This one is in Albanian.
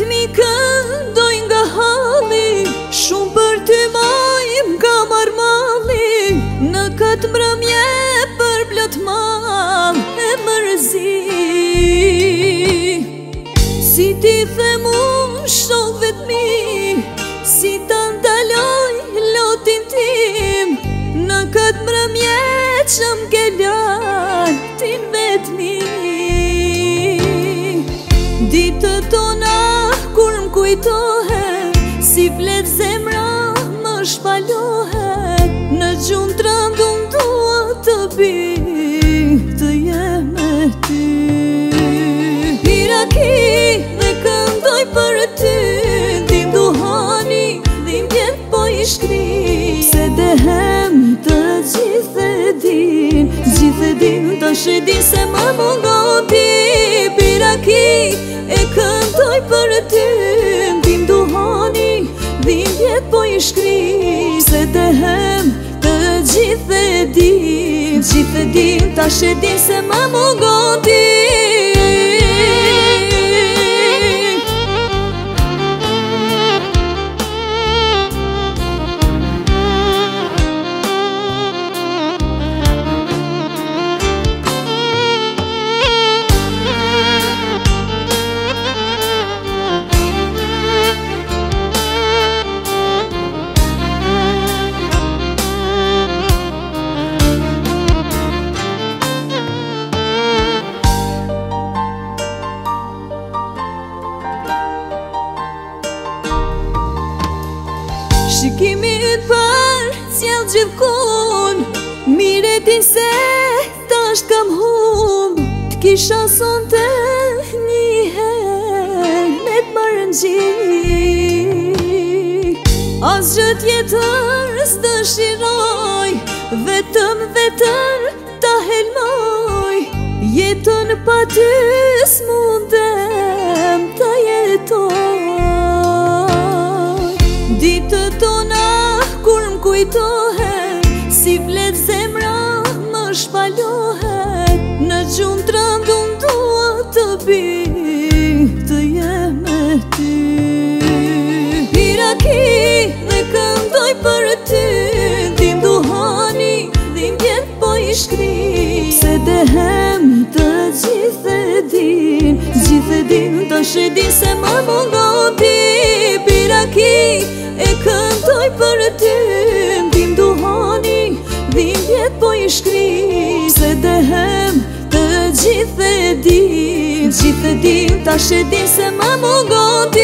vetmi këndoj nga halli, shumë për ty moj m'ka marrë malli. Në këtë mbrëmje për plot mal e mërzi, si ti them unë shoh vetmi, si ta ndaloj lotin tim. Në këtë mbrëmje që m'ke lal ti vetmi. Ditët tona kur m'kujtohet, si flet zemra më shpalohet. Në gjumë të rëndun dua të bi, të jem me ty. Piraki dhe këndoj për ty, dim duhani, dim vjen po i shkri. Se dehem të gjithë e din, tash e din se më mungon ti. Piraki e këndoj për ty, dim duhani, dim vjet po i shkri. Se dehem të gjithë e din, tash e din se më mungon ti. Shikimin për cjell gjithkun, mire din se tash kam hum. T'kisha sonte njëher me t'marrë në gjik. Asgjë tjetër s'dëshiroj, vetëm ta helmoj. Jetën pa ty s'mundem ta jetoj. Ditët tona kur m'kujtohet, si flet zemra më shpalohet. Në gjumë të rëndun dua të bi, të jem me ty. Piraki dhe këndoj për ty, dim duhani, dim vjen po i shkri. Se dehem të gjithë e din, tash e din se më mungon ti. Piraki e këndoj për ty, dim duhani, dim vjet po i shkri. Se dehem të gjithë e din, tash e din se më mungon ti.